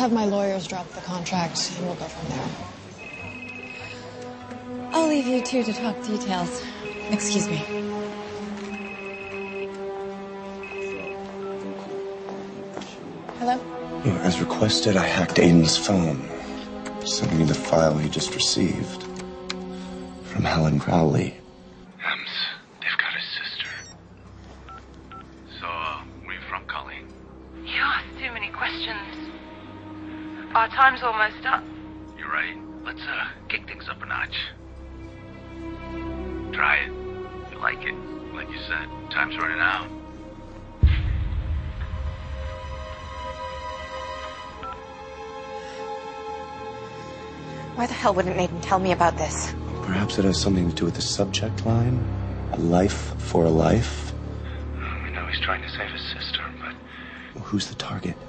have my lawyers drop the contract, and we'll go from there. I'll leave you two to talk details. Excuse me. Hello? As requested, I hacked Aiden's phone, sending me the file he just received from Helen Crowley. They've got his sister. So, where you from, Colleen? You ask too many questions. Our time's almost up. You're right. Let's, kick things up a notch. Try it. You like it. Like you said, time's running out. Why the hell wouldn't Aiden tell me about this? Perhaps it has something to do with the subject line. A life for a life. We know he's trying to save his sister, but... Well, who's the target?